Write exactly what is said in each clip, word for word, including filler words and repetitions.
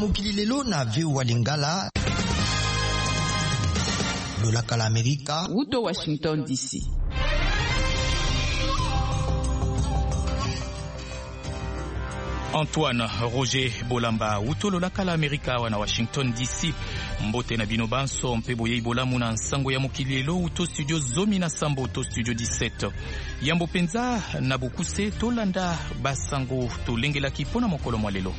mokili lelo na V O A Lingala. Lolaka la Amerika. Uto Washington D C. Antoine Roger Bolamba utolo la kala Amerika wana Washington D C mbote na bino banso mpe boye bolamu na nsango ya mokili lelo uto studio zomi na sambo to studio dix-sept yambo penza na bokuse tolanda basango tolengelaki pona mokolo mwa lelo.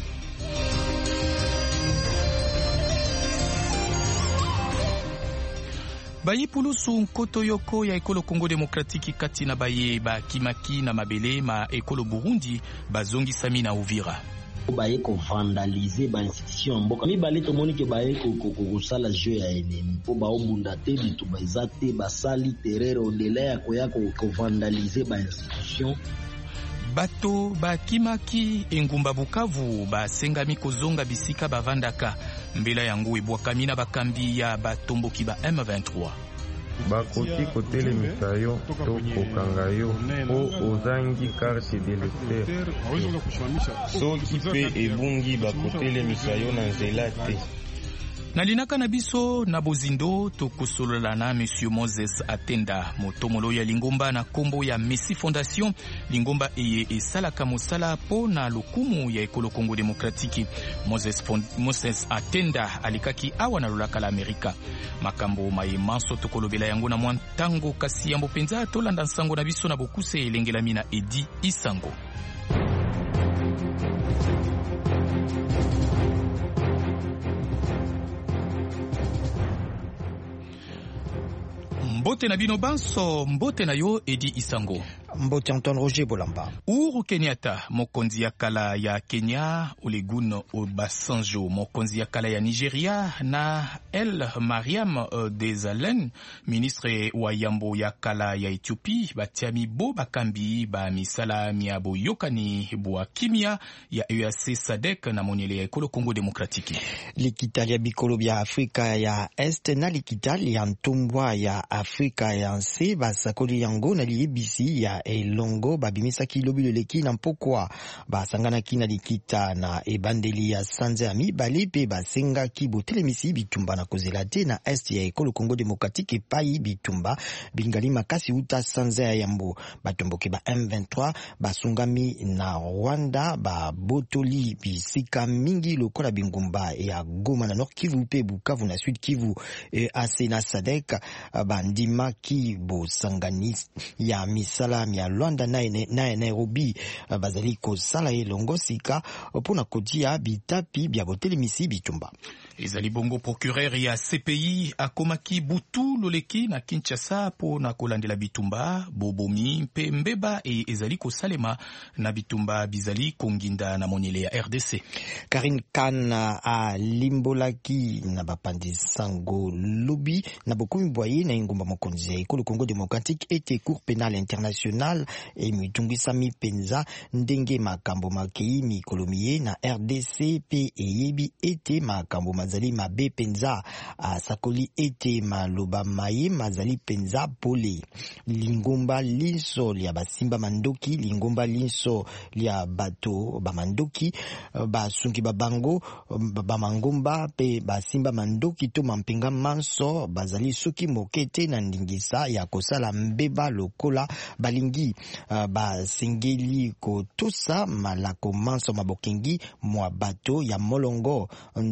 Baye pulusu nkoto yoko ya ekolo Kongo Demokratiki kati na baye ba Kimaki na Mabele ma ekolo Burundi bazongi sami na Uvira. Baye ko vandaliser ba institution mboka mi bale to monike baye ko ko ko sala jeu ya enemi po ba obunda te bitu ba izate ba sali terreur ondelea ko ya ko ko vandaliser ba institution. Bato ba Kimaki engumba Bukavu ba sengami kozonga bisika bavandaka mbela yangu ebwakami na bakambi ya batomboki ba M vingt-trois. Bakoti kotelemisa yo to kokanga yo po ozangi carte d'électeur soki pe ebungi bakotelemisa yo na nzela te. Nalinaka na biso na bozindo tokosolola na Monsieur Moses Atenda motomolo ya Lingomba na kombo ya Messi Fondation Lingomba eye esalaka mosala po na lokumu ya ekolo Kongo Demokratiki. Moses, Moses Atenda alikaki awa na lolaka la Amerika makambo maye manso tokolobela yango na mwantango kasi yambo penza tolanda nsango na biso na bokuse elengelami na Edi Isango. Mbote na bino banso, mbote na yo Edi Isango. Mbote Antoine Roger Bolamba. Uhuru Kenyatta, mokonzi ya kala ya Kenya, Olegun Obasanjo, mokonzi ya kala ya Nigeria, na El Mariam uh, Desalegn, ministre wa yambo ya kala ya Ethiopie, batiami bo bakambi ba misala miabo yokani bwa kimia ya U A C Sadek na monyele ya ekolo Kongo Demokratiki. Likitali ya bikolo bya Afrika ya Este na likitali ya ntumbwa ya Afrika ya Nse basakoli yango na liyebisi ya elongo babimisaki lobilo leki na mpokwa basanganaki na likita na ebandeli ya sanza ya mibale pe basengaki botelemisi bitumba na kozela te na este ya ekolo Kongo Demokratiki epai bitumba bingali makasi uta sanza ya yambo batomboki ba M vingt-trois basungami na Rwanda babotoli bisika mingi lokola bingumba ya Goma na Nord Kivu pe Bukavu na Sud Kivu e ase na Sadek bandimaki bosangani ya misala ya Luanda na na Nairobi bazali ko sala elongo sika pona kodia bitapi bya botelemisi bitumba. Ezali bongo procureur ya C P I akomaki butu loleki na Kinshasa po na kolandela bitumba bobomi pe mbeba e ezali ko salema na bitumba bizali konginda na monyele ya R D C. Karine Kana a limbolaki na bapandi sango lobi na bokomi boye na ingumba mokonzi ya ekolo Kongo Demokratiki ete cour pénale internationale e mitungisa mipenza ndenge makambo makei mikolomie na R D C pe eyebi ete makambo mazali mabe penza asakoli ete maloba maye mazali penza pole lingomba linso lia basimba mandoki lingomba linso lia bato bamandoki basungi babango bamangomba pe basimba mandoki to mampenga manso bazali soki mokete na ndingisa ya kosala mbeba lokola balingi uh, basengeli kotosa malako manso mabokengi mwa bato ya molongo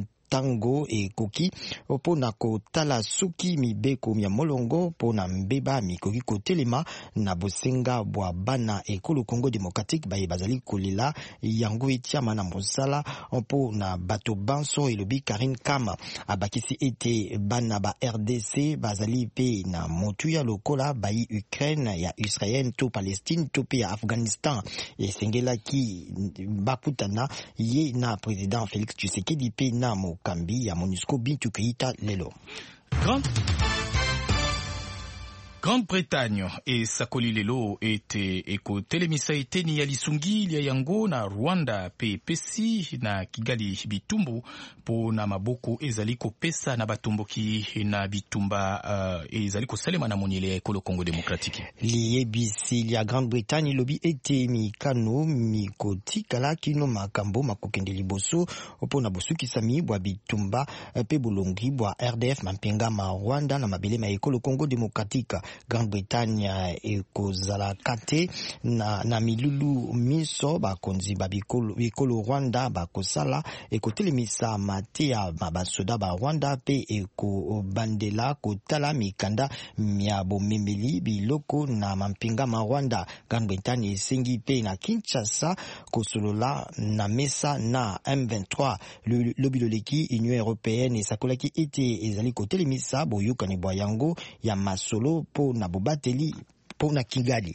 tango e koki pona kotala suki mibeko ya molongo pona mbeba mikoki kotelema na bosenga bwa bana ekolo Kongo Demokratiki baye bazali kolela yango etiama na mosala pona bato banso elobi Karine Kama abakisi ete bana ba R D C bazali pe na motu ya lokola bayi Ukraine ya Israel to Palestine to pe ya Afghanistan esengela ki bakutana ye na president Félix Tshisekedi pe na mo kambi ya MONUSCO Bintu Keita lelo. Grand Grande-Bretagne esakoli lelo ete ekotelemisa eteni ya lisungi lia yango na Rwanda pe pesi na Kigali bitumbu po na maboko ezali kopesa na batomboki na bitumba uh, ezali kosalema na moniele ya ekolo Congo Démocratique. Liyebisi lia Grande-Bretagne lobi ete mikano mikotikala kino makambo makokende liboso po na bosukisami bwa bitumba pe bolongi bwa R D F mampinga ma Rwanda na mabele ma ekolo Congo Démocratique. Grande-Bretagne ekozala kate na, na milulu miso bakonzi babikolo bikolo Rwanda bakosala ekotelemisa matea mabasoda ba Rwanda pe ekobandela kotala mikanda mya bomemeli biloko na mampinga ma Rwanda. Grande-Bretagne esengi pe na Kinshasa kosolola na mesa na M vingt-trois. Lobiloleki Union Européenne esakolaki ete ezali kotelemisa boyokani bwa yango ya masolo po na bobateli po na Kigali.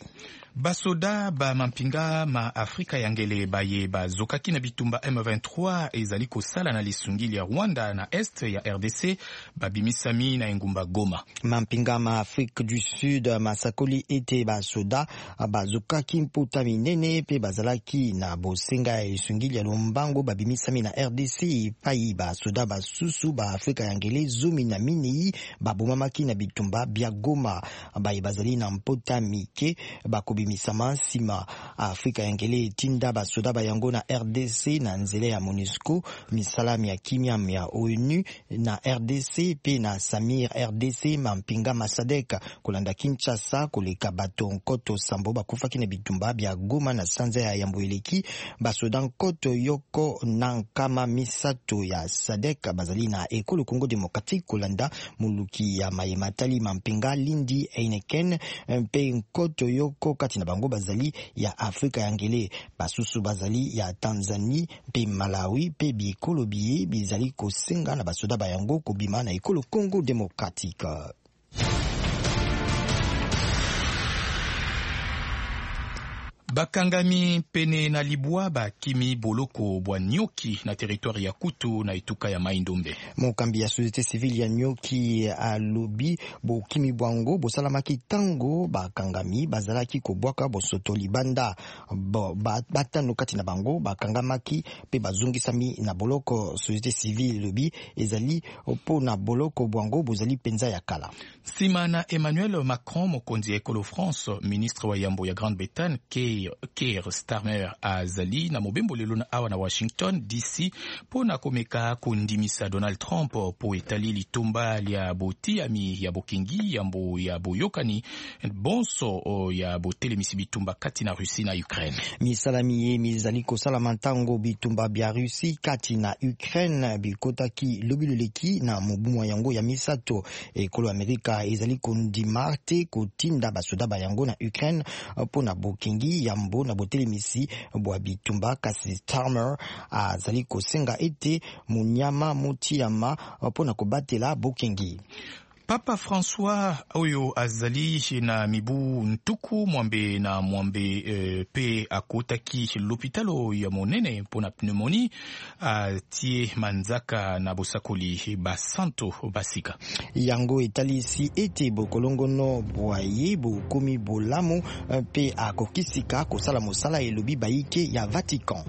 Basoda ba mampinga ma Afrika yangele baye bazokaki na bitumba M vingt-trois ezali kosala na lisungili ya Rwanda na est ya R D C babimisami na engumba Goma. Mampinga ma Afrique du Sud masakoli ete basoda bazokaki mpota minene pe bazalaki na bosenga ya lisungili ya Lombango babimisami na R D C pai basoda basusu ba Afrika yangele zumi na minei babomamaki na bitumba bya Goma baye bazali na mpota mike bakobi misama sima Afrika yangele tinda basoda bayango na R D C na nzele ya MONUSCO misalami ya kimya ya O N U na R D C pe na Samir R D C mampinga masadeka kolanda Kinshasa koleka bato nkoto sambo bakufaki na bitumba bya Goma na sanza ya Yamboeleki basoda nkoto yoko na nkama misato ya Sadek bazali na ekolo Congo Démocratique kolanda muluki ya mayematali mampinga Lindi Heineken pe nkoto yoko kati na bango bazali ya Afrika yangele basusu bazali ya Tanzanie pe Malawi pe bikolo biye bizali kosenga na basoda bayango kobima na ekolo Congo Démocratique. Bakangami pene na libwa ba kimi boloko bwa nyoki na territoire ya Kutu na ituka ya Maindombe. Mokambi ya société civile ya nyoki alobi bo kimi bwango bo salamaki tango bakangami bazalaki kobwaka bosoto libanda bo batano kati na bango bakangamaki pe bazungisami na boloko. Société civile lobi ezali opo na boloko bwango bozali penza ya kala. Sima na Emmanuel Macron mokonzi ekolo France ministre wa yambo ya Grande-Bretagne ke Keir Starmer azali na mobembo lelo na awa na Washington D C po na komeka kondimisa Donald Trump po etali litumba lia boti ami ya bokingi yambo ya boyokani bonso ya botelemisi bitumba kati na Russie na Ukraine. Misalami ye mizali kosala mantango bitumba bya Russie kati na Ukraine bikotaki lobiloleki na mobumu yango ya misato ekolo Amerika ezali kondimarte kotinda basoda bayango na Ukraine po na bokingi yambo na botelemisi bwa bitumba kasi Starmer azali kosenga ete munyama mutiama po na kobatela bokingi. Papa François oyo azali na mibu ntuku mwambe na mwambe e, pe akotaki l'hôpitalo ya monene pona pneumonie atie manzaka na bosakoli basanto basika. Yango etalisi ete bokolongono bwaye bokomi bolamu pe akokisika kosala mosala elobi baike ya Vatican.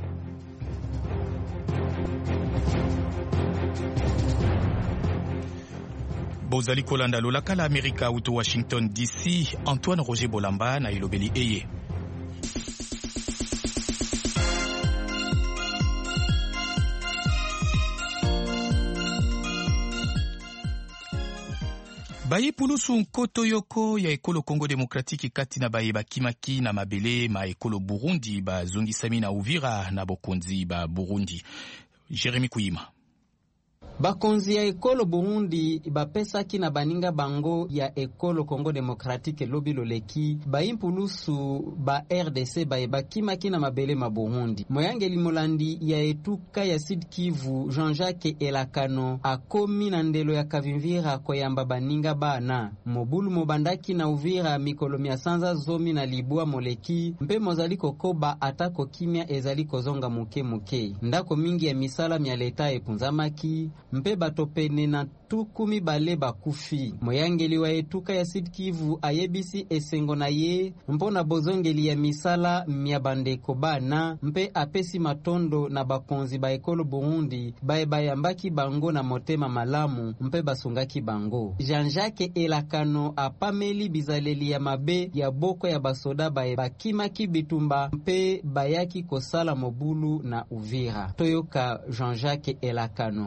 Bozali kolanda lolaka la Amerika uto Washington D C. Antoine Roger Bolamba na ilobeli eye. Baye pulusu nkoto yoko ya ekolo Congo Démocratique kati na baye bakimaki na mabele ma ekolo Burundi bazongisami na Uvira na bokonzi ba Burundi. Jeremy Kuyima. Bakonzi ya ekolo Burundi bapesaki na baninga bango ya ekolo Congo Démocratique lobi loleki baimpulusu ba R D C baye bakimaki na mabele ma Burundi. Moyange limolandi ya etuka ya Sud Kivu Jean-Jacques Elakano akomi na ndelo ya Kavimvira koyamba baninga bana mobulu mobandaki na Uvira mikolo mia sanza zomi na libua moleki mpe mozali kokoba atako kimia ezali kozonga muke muke ndako mingi ya misala mya leta epunzamaki mpe bato pene na tukumi bale bakufi. Moyangeli wa etuka ya Sud Kivu ayebisi esengo na ye mpona bozongeli ya misala mya bandeko bana, mpe apesi matondo na bakonzi ba ekolo Burundi baye bayambaki bango na motema malamu mpe basungaki bango. Jean-Jacques Elakano apameli bizaleli ya mabe ya boko ya basoda baye bakimaki bitumba mpe bayaki kosala mobulu na Uvira. Toyoka Jean-Jacques Elakano.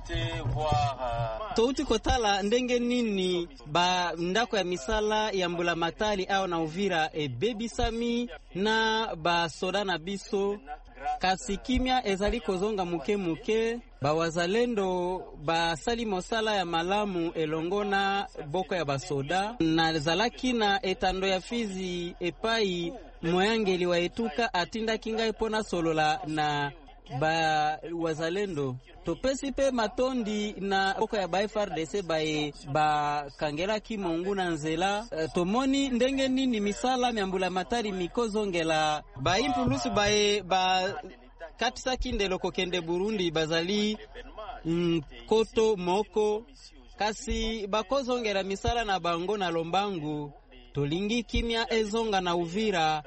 Touti kotala ndenge nini ba ndako ya misala ya mbula matali au na Uvira e bebisami na ba soda na biso, kasi kimia ezali kozonga muke muke. Ba wazalendo ba sali mosala ya malamu elongona boko ya basoda na zalaki na etando ya Fizi epai moyangeli wa etuka atinda kinga ipona solola na ba wazalendo. Topesi pe matondi na boko ya ba F R D C bae ba kangela ki mongu na nzela. Uh, tomoni ndenge nini misala myambula matari mikozongela ba impulusu bae ba katisa kindelo kokende Burundi bazali mm, koto moko kasi bakozongela misala na bango na lombangu. Tolingi kimia ezonga na Uvira.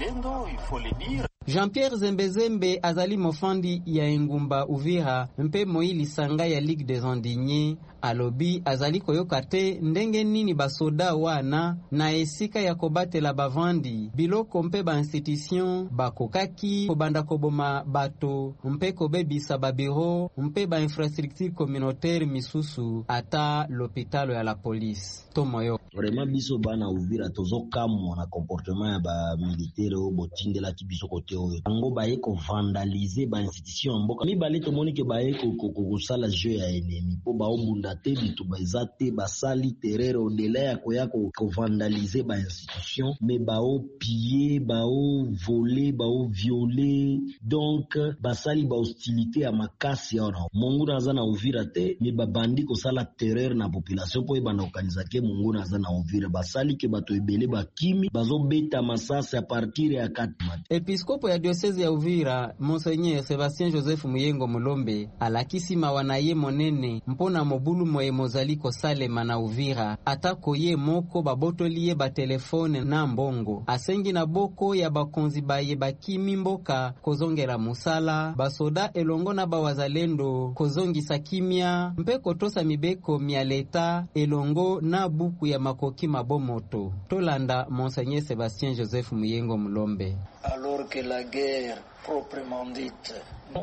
Jean-Pierre Zembezembe azali mofandi ya engumba Uvira mpe Moili Sanga ya Ligue des Indignés alobi azali koyoka te ndenge nini basoda wana na esika ya kobatela bavandi biloko mpe ba institution bakokaki kobanda koboma bato mpe kobebisa babiro mpe ba infrastructure communautaire misusu ata l'hôpital ya la police. Tomoyo vraiment biso bana Uvira tozokamwa na comportement ya ba militaire o botindela kibiso kote oyo bango baye ko vandaliser ba institution mboka mi bale to monike baye ko ko sala jeu ya ennemi po ba obunda te bitu bazate basali terreur au-delà ya ko ya ko vandaliser ba institution mais ba o piller ba o voler ba o violer donc basali ba hostilité ya makasi ya ona mungu naza na Uvira te mais ba bandi ko sala terreur na population po ebana okalizake mungu naza na Uvira basali ke bato ebele bakimi bazo beta masasa a partir ya katmat. Episkopo ya diocese ya Uvira Monseigneur Sébastien Joseph Muyengo Mulombe alakisi mawana ye monene mpona mobulu moye mozali ko salema na Uvira atako ye moko babotoliye ba telefone na mbongo asengi na boko ya bakonzi baye bakimi mboka kozongela musala basoda elongo na bawazalendo kozongisa kimia mpe kotosa mibeko mia leta elongo na buku ya makoki mabomoto. Tolanda Monseigneur Sébastien Joseph Muyengo Mulombe. Alors que la guerre proprement dite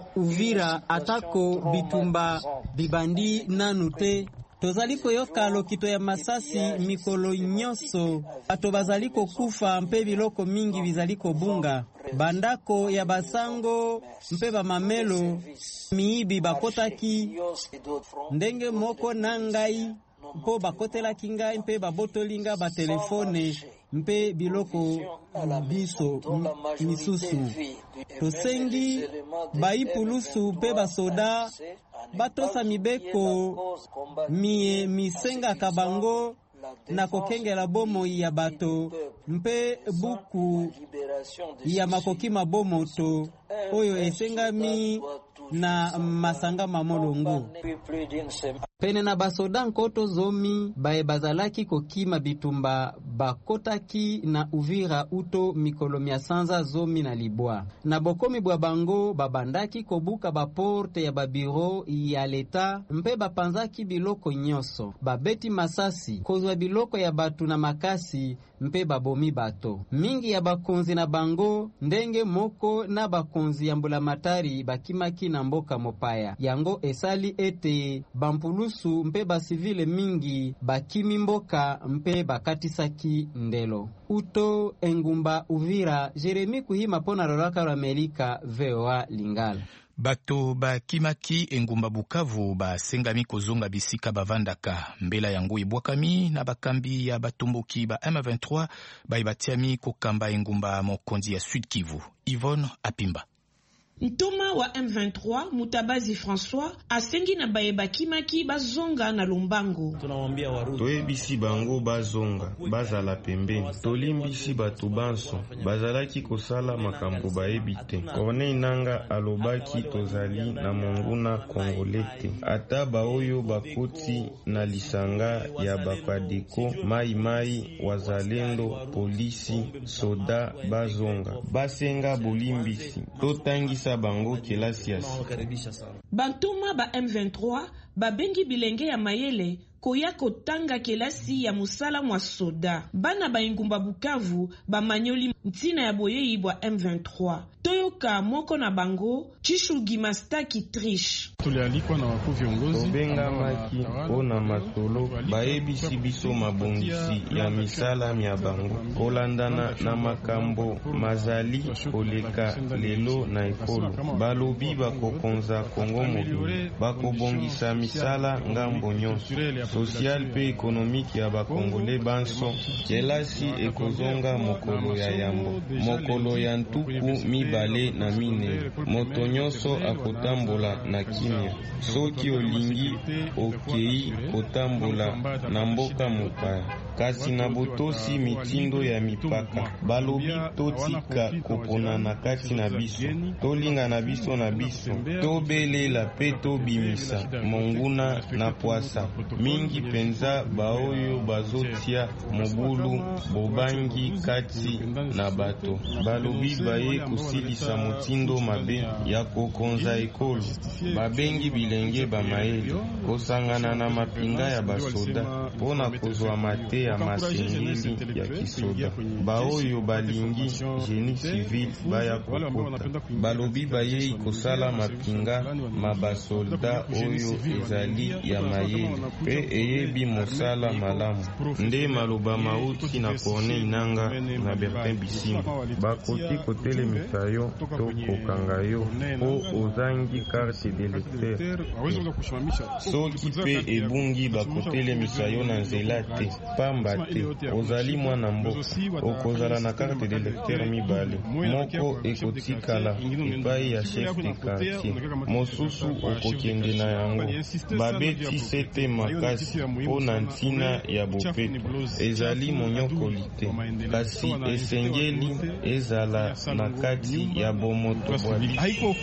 Uvira atako bitumba bibandi nanu te tozali koyoka lokito ya masasi mikolo nyonso ato bazali kokufa mpe biloko mingi bizali kobunga bandako ya basango mpe bamamelo miibi bakotaki ndenge moko na ngai mpo bakotelaki ngai mpe babotolinga ba telefone mpe biloko biso misusu tosengi baipulusu mpe basoda batosa mibeko mie misenga kabango na kokengela bomo ya bato mpe buku ya makoki mabomoto oyo esengami na masanga mamolongo pene na basoda nkoto zomi bae bazalaki kokima bitumba bakotaki na Uvira uto mikolo mia sanza zomi na libwa na bokomi bwa bango babandaki kobuka baporte ya babiro ya leta mpe bapanzaki biloko nyoso babeti masasi kozwa biloko ya batu na makasi mpe babomi bato mingi ya bakonzi na bango ndenge moko na bakonzi ya mbulamatari bakimaki na mboka mopaya yango esali ete bampulusu mpe basivile mingi bakimi mboka mpe bakatisaki ndelo. Uto engumba Uvira, Jeremy Kuhima pona Roraka wa Amerika, V O A Lingala. Bato ba kimaki engumba Bukavu ba sengami kozonga bisika bavandaka mbela yango ibwakami na bakambi ya batumbuki ba M vingt-trois ba ibatiami kokamba engumba mokonzi ya Sud Kivu. Yvonne Apimba. Ntoma wa M vingt-trois Mutabazi François asengi na bayeba kimaki bazonga na Lombango. Toyebisi bango bazonga bazala pembeni. Tolimbisi batu banso bazalaki kosala makambo bayebi te. Corneille Nangaa alobaki tozali na monguna kongolete. Ata baoyo bakoti na lisanga ya bapadeko mai mai wazalendo polisi soda bazonga basenga bolimbisi totangisa bango kelasi ya sika. Bantoma ba M vingt-trois babengi bilenge ya mayele koya kotanga kelasi ya musala mwa soda. Bana ba ingumba Bukavu ba manyoli ntina ya boyei bwa M vingt-trois. Toyoka moko na bango Chishugi Mastaki Trish. Tulialikwa na wakuu viongozi tobenga maki ona masolo bayebisi biso mabongisi ya misala mya bango kolandana na makambo mazali koleka lelo na ekolo. Balobi bakokonza Kongo mobile bakobongisa misala ngambo nyonso social pe ekonomiki ya bakongole banso. Kelasi ekozonga mokolo ya yambo mokolo ya ntuku mibale na mine moto nyonso akotambola na kimia. Soki olingi okei kotambola na mboka mopaya kasi na botosi mitindo ya mipaka. Balobi totika kopona na kati na biso tolinga na biso na biso tobelela pe tobimisa monguna na poasa mingi penza baoyo bazotia mobulu bobangi kati na bato. Balobi baye kusilisa motindo mabe ya kokonza ekolo. Babengi bilenge bamayele kosangana na mapinga ya basoda pona kozwa mate ya masengeli ya kisoda. Baoyo balingi geni civil baya kokota. Balobi baye kosala mapinga mabasolda oyo ezali ya mayele pe eyebi mosala malamu. Nde maloba mauti na Corneille Nangaa na Bertin Bisimba. Bakoti kotelemisa yo to kokanga yo po ozangi carte d'électeur. Soki pe ebungi bakotelemisa yo na nzela te pamba te ozali mwana mboka okozala na carte d'électeur mibale. Moko ekotikala epai ya chef de quartier mosusu okokende na yango. Babeti sete makasi po na ntina ya bopeto ezali monyokoli te kasi esengeli ezala na kati ya bomoto bwali.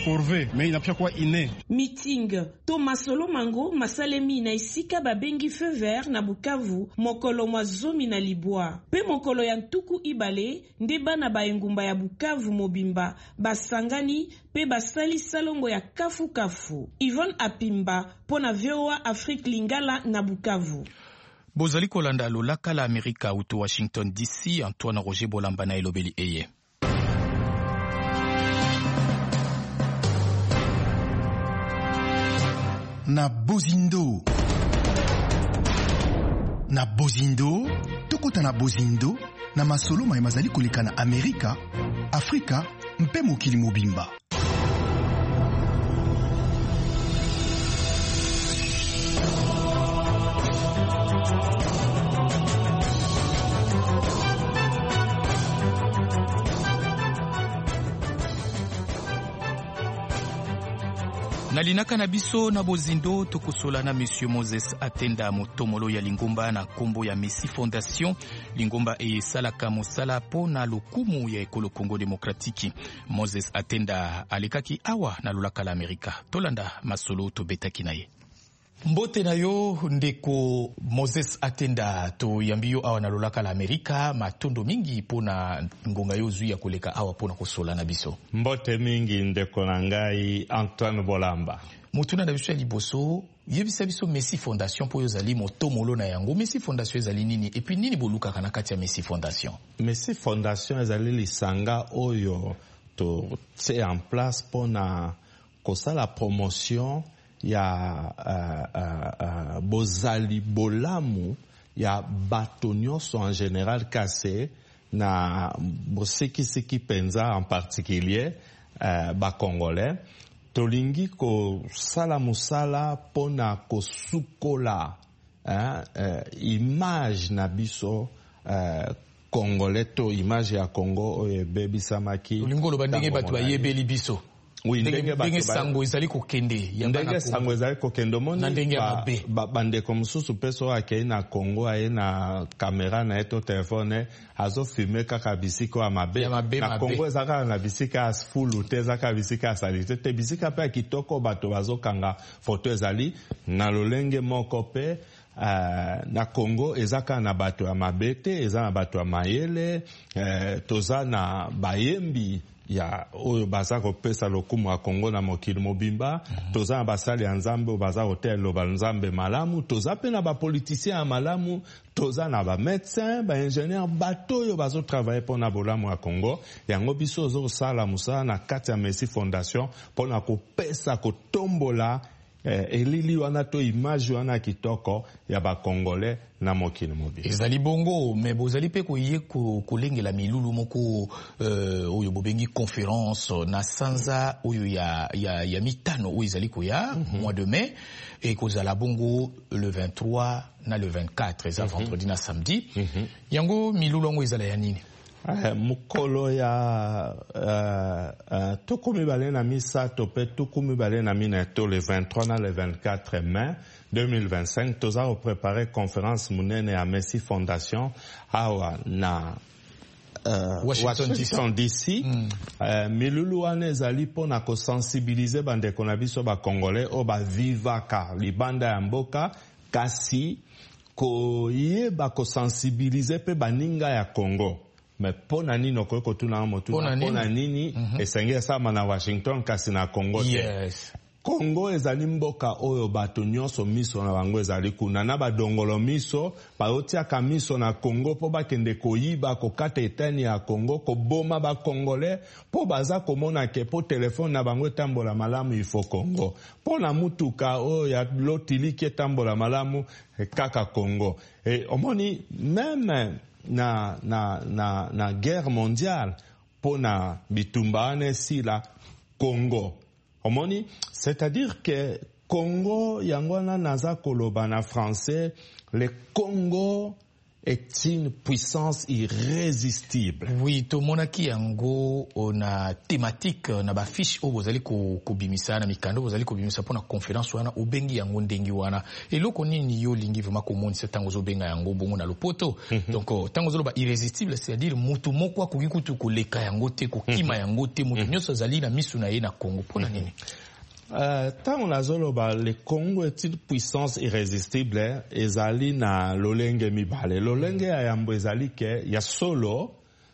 Meeting to masolo mango masalemi na isika babengi feu vert na Bukavu mokolo mwa zomi na libwa. Pe mokolo ya ntuku ibale nde bana ba engumba ya Bukavu mobimba basangani pe basali salongo ya kafu kafu. Yvonne Apimba pona V O A Afrique Lingala na Bukavu. Bozali kolanda lolaka la Amerika uto Washington D C. Antoine Roger Bolamba na elobeli eye. Na Bozindo na Bozindo tokota na Bozindo na masolo mai mazali koleka na Amerika, Afrika mpe mokili mobimba. Nalinaka na biso na Bozindo tokosola na Monsieur Moses Atenda motomolo ya lingomba na kombo ya Messi Fondation. Lingomba e salaka mosala po na lokumu ya ekolo Congo Demokratiki. Moses Atenda alikaki awa na lolaka la Amerika. Tolanda masolo to betaki na ye. Mbote na yo ndeko Moses Atenda to yambiyo awa na lolaka la Amerika matondo mingi pona ngonga yo zui ya koleka awa pona kosola na biso. Mbote mingi ndeko na ngai Antoine Bolamba. Mutuna na biso ya liboso yebisa biso Messi Fondation po yo zali motomolo na yango. Messi Fondation ezali nini et puis nini boluka kana kati ya Messi Fondation? Messi Fondation ezali lisanga oyo to tse en place pona kosala promotion ya uh, uh, uh, bozali bolamu ya bato nyonso en général kase na boseki seki penza en particulier uh, ba congolais tolingi ko sala musala pona ko sukola uh, uh, image na biso uh, congolais to image ya Congo oyo bebi samaki lingolo bandenge bato ba yebeli biso. Oui, ndenge ndenge sango ezali kokende ndenge sango ezali kokende moni na ndenge mabe bandeko mosusu peso akei na Congo aye na kamera na eto telefone azo filmer kaka bisika ya mabe na Congo ezaka na bisika asfulu te ezaka bisika salite te bisika pe kitoko bato bazokanga photo ezali na lolenge moko pe Uh, na Congo ezaka na bato ya mabete eza na bato ya mayele uh, toza na bayembi ya oyo baza kopesa lokumu ya Congo na mokili mobimba mm-hmm. toza na basali ya nzambe oyo baza kotelela ba nzambe malamu toza pe na bapolitisien ya malamu toza na ba médecin ba ingénieur bato oyo bazo travailler pona bolamu ya Congo yango biso ozo sala musala na kati ya Messi Fondation pona kopesa kotombola Eh, elili wana to image wana kitoko ya ba Congolais na mokili mobile ezali bongo me bozali pe koye kolengela milulu moko euh, oyo bobengi conférence na sanza oyo ya ya ya mitano oyo ezali koya mm -hmm. mois de mai et kozala bongo le vingt-trois na le vingt-quatre eza mm -hmm. vendredi na samedi mm -hmm. yango milulu ngo ezala ya nini? Uh, mukolo ya uh, uh, tuku mibale na misato pe tuku mibale na mineto le vingt-trois na le vingt-quatre mai deux mille vingt-cinq toza ko préparer conférence munene ya Messi Fondation awa na uh, Washington, Washington D C mm. uh, milulu wana ezali pona ko sensibiliser bandeko na biso ba Congolais o ba vivaka libanda ya mboka kasi ko yeba ko sensibiliser pe baninga ya Congo. Mais pona nini okoko tuna motuna pona nini mm -hmm. esenge sama na Washington kasi na Congo yes. Congo ezali mboka oyo bato nyonso miso na bango ezali kuna na badongolo miso baotiaka miso na Congo po bakende koyiba kokata etani ya Congo koboma ba Congolais po baza komona ke po telefone na bango etambola malamu ifo Congo po na mutuka oyo ya lotiliki etambola malamu kaka Congo et omoni même na na na na guerre mondiale pona bitumba ane sila Congo omoni c'est-à-dire que Congo yangwana naza koloba na français le Congo est une puissance irrésistible. Oui, to monaki yango na thématique na ba fiche o bozali ko kobimisa na mikando bozali ko bimisa pona conférence wana obengi yango ndengi wana eloko nini yo lingi vraiment komoni setango zo benga yango bongo na lopoto mm -hmm. donc tango zo ba irrésistible c'est-à-dire mutu moko akoki kutu koleka yango te ko kima yango te mutu nyonso zali na misu na ye na Congo pona nini? Uh, tant la zoloba le Congo est une puissance irrésistible ezali na lolenge mibale lolenge ya yambo ezali ke ya solo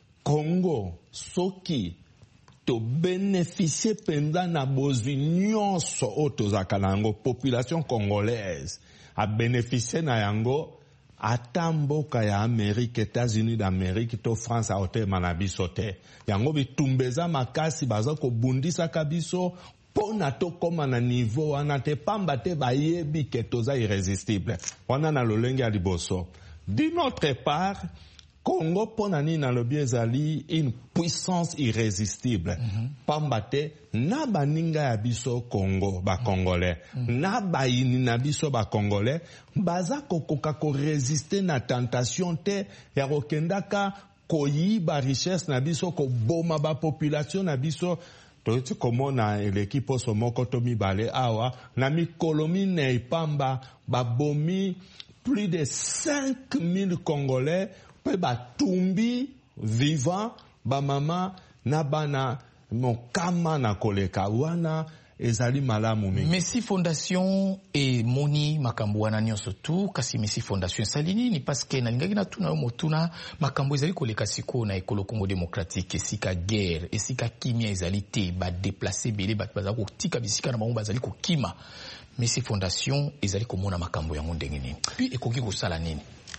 Congo soki to bénéficier pendant na bozwi nyonso otozaka nango population congolaise a bénéficier na yango ata mboka ya Amerique États-Unis d'Amérique to France a otema na biso te yango bitumbeza makasi baza ko bundisa kabiso pona to koma na niveau wana te pamba te bayebi ke toza irrésistible wana na lolenge ya liboso. D'une autre part Congo pona ni na lobi ezali une puissance irrésistible mm -hmm. pamba te na baninga ya biso Congo ba Congolais mm -hmm. na bayini na biso ba Congolais baza kokoka ko résister na tentation te ya kokendaka koyiba richesse na biso ko boma ba population na biso. Toyoti komona l'équipe somoko to mibale awa na mikolo mine ipamba babomi plus de cinq mille Congolais pe batumbi vivant ba mama na bana mokama na koleka wana ezali malamu mingi. Messi Fondation et moni makambo wana nyonso tu kasi Messi Fondation salini ni parce que na ngaki na tuna motuna makambo ezali koleka siko na ekolo Congo démocratique esika guerre esika kimia ezali te ba déplacer belé ba baza ko tika bisika na bango bazali ko kima Messi Fondation ezali komona makambo yango ndenge nini puis ekoki kosala nini?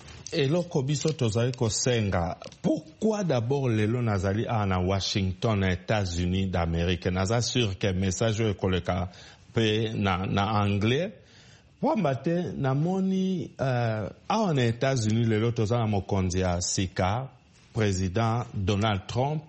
Eloko biso tozali kosenga pourquoi d'abord lelo nazali a na Washington na États-Unis d'Amérique naza sûr que message ekoleka pe na na anglais pamba te namoni uh, a na États-Unis lelo toza na mokonzi ya sika président Donald Trump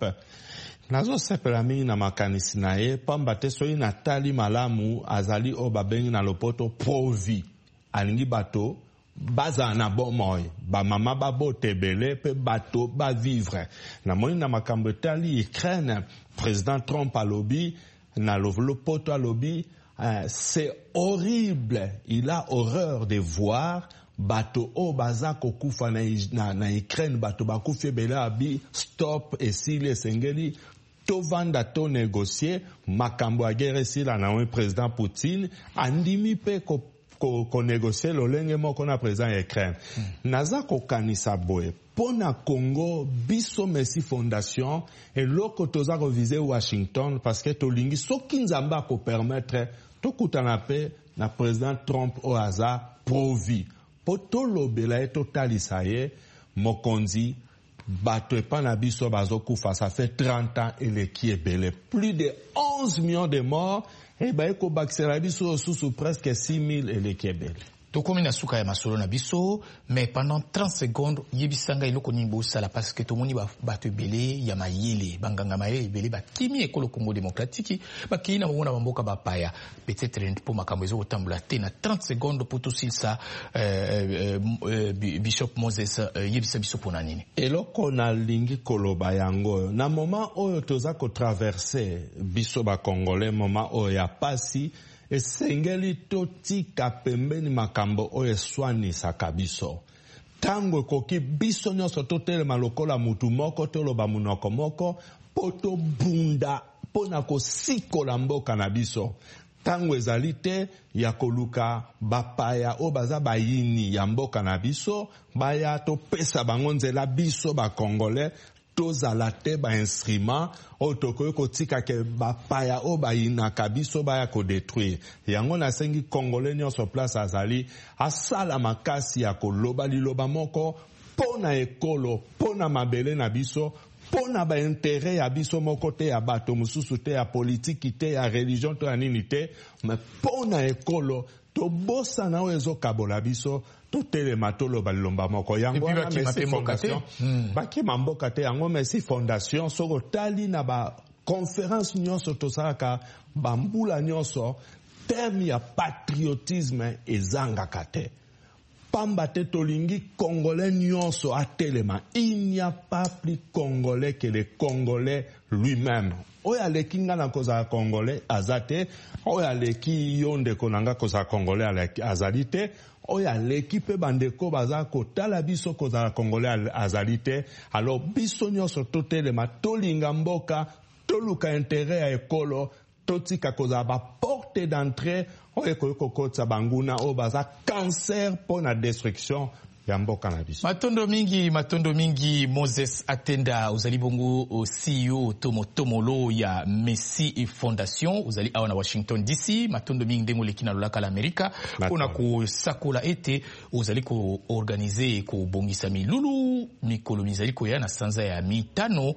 nazo sepela mingi na makanisi na ye pamba te soki natali malamu azali o babengi na lopoto pro-vie alingi bato baza na bomoi ba mama ba botebele pe bato ba vivre na moni na makambo tali Ukraine président Trump alobi na lopoto alobi euh, c'est horrible, il a horreur de voir bato o baza kokufa na, na, na Ukraine, bato bakufi bela abi stop esili esengeli tovanda to négocier makambo ya guerre esila na un président Poutine andimi pe ko ko, ko négocier lolenge moko na président ya Ukraine. Mm. Naza kokanisa boye pona Congo biso Messi Fondation eloko toza ko viser Washington parce que tolingi soki nzamba ko permettre tokutana pe na président Trump o aza pro-vie potolo bela e totalisa ye mokonzi bato epa na biso bazokufa, ça fait trente ans eleki ebele plus de onze millions de morts et ba eko bakisela biso susu presque six mille eleki ebele. Tokomi na suka ya masolo na biso, mais pendant trente secondes yebisanga iloko nimbo sala parce que tomoni ba bato ebele ya mayele banganga mayele ebele ba kimi ekolo Congo démocratique ba kina mona bamboka ba paya peut-être pour makambo ezo kotambola te na trente secondes pour tout ça euh, euh, Bishop Moses euh, yebisa biso pona nini eloko na lingi koloba yango na moment oyo toza ko traverser biso ba congolais moment oyo ya pasi esengeli totika pembeni makambo oyo eswanisaka biso tango ekoki biso nyonso totelema lokola mutu moko toloba munoko moko po tobunda mpona kosikola mboka na biso tango ezali te ya koluka bapaya oyo baza bayini ya mboka na biso baya topesa bango nzela biso bakongolais tozala te ba instrument oyo tokoki kotika ke bapaya oyo bayinaka biso baya kodétruire yango nasengi congolais nyonso place azali asala makasi ya koloba liloba moko mpona ekolo mpona mabele na biso mpona baintere ya biso moko te ya bato mosusu te ya politiki te ya religion to ya nini te me mpona ekolo tobosana oyo ezokabola biso totelema toloba lilomba moko yango wana Messi Fondation bakima mboka te yango Messi Fondation soko tali na ba conférence nyonso tosalaka bambula nyonso terme ya patriotisme ezangaka te pamba te tolingi congolais nyonso atelema. Il n'y a pas plus congolais que le congolais lui-même. Oyo aleki nga na koza congolais azate, oyo aleki yonde konanga koza congolais azali te, oyo aleki pe bandeko baza kotala biso koza congolais azali te. Alors biso nyonso totelema tolinga mboka, toluka intérêt ya ekolo, totika koza ba porte d'entrée oyo kokotsa banguna o baza cancer pour la destruction ya mboka na biso. Matondo mingi, matondo mingi Moses Atenda uzali bongo C E O Tomo Tomolo ya Messi Fondation uzali awa na Washington D C. Matondo mingi ndengo lekina lolaka la Amerika kuna kusakola ete uzali ko organiser ko bongisa milulu mikolo mizali ko ya na sanza ya mitano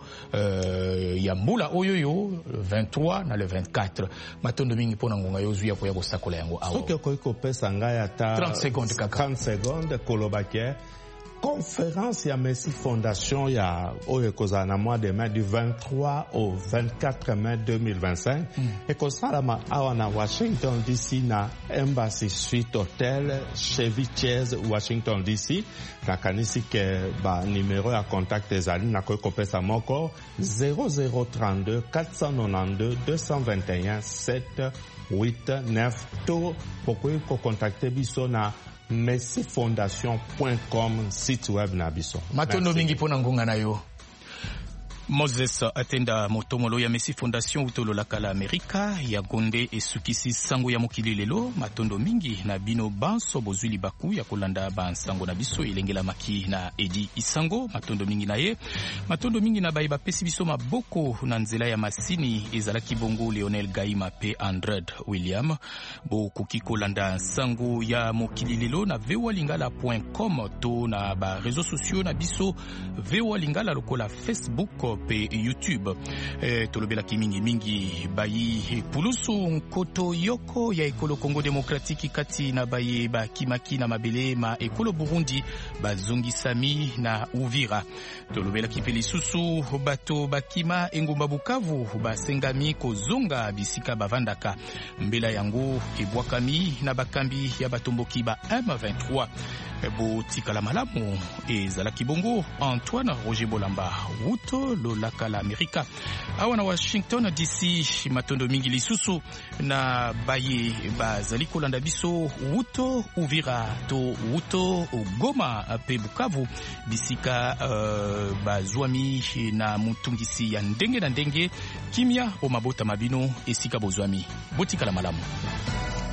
uh, ya mbula oyoyo vingt-trois na le vingt-quatre. Matondo mingi pona ngonga yozu ya ko ya ko sakola yango awa. Soki ko ko pesa ngaya ta trente secondes kaka. trente secondes kolobaki conférence ya Messi Fondation ya oyo kozala na mois de mai du vingt-trois au vingt-quatre mai deux mille vingt-cinq mm. et kosalama awa na Washington D C na Embassy Suite Hotel Chevy Chase Washington D C. Nakanisi ke ba numéro ya contact ezali na koyi kopesa moko zéro zéro trente-deux quatre cent quatre-vingt-douze deux cent vingt et un sept huit neuf to pokoyi ko contacter biso na messi fondation point com site web na biso. Matondo mingi pona ngonga na yo. Moses Atenda motomolo ya Messi Fondation utolo la kala Amerika ya gonde esukisi sango ya mokili lelo matondo mingi na bino banso bozuli baku ya kolanda bansango na biso ilengela maki na Edi Isango matondo mingi na ye matondo mingi na baiba pesi biso maboko na nzela ya masini ezala kibongo Lionel Gaima pe Andred William bo kuki kolanda sango ya mokili lelo na vewalingala point com to na ba réseaux sociaux na biso vewalingala lokola Facebook pe YouTube eh, tolobela kimingi mingi bayi pulusu nkoto yoko ya ekolo Congo Démocratique kati na baye ba kimaki na mabele ma ekolo Burundi bazongi sami na Uvira tolobela kipeli susu bato bakima engumba Bukavu basengami kozonga bisika bavandaka mbela yango ebwakami na bakambi ya batomboki ba M vingt-trois bo tikala malamu ezala kibongo Antoine Roger Bolamba Wuto mokolo laka la Amerika awa na Washington D C matondo mingi lisusu na baye bazali kolanda biso wuto Uvira to wuto Goma pe Bukavu bisika uh, bazwami na mutungisi ya ndenge na ndenge kimia o mabota mabino esika bozwami botikala malamu.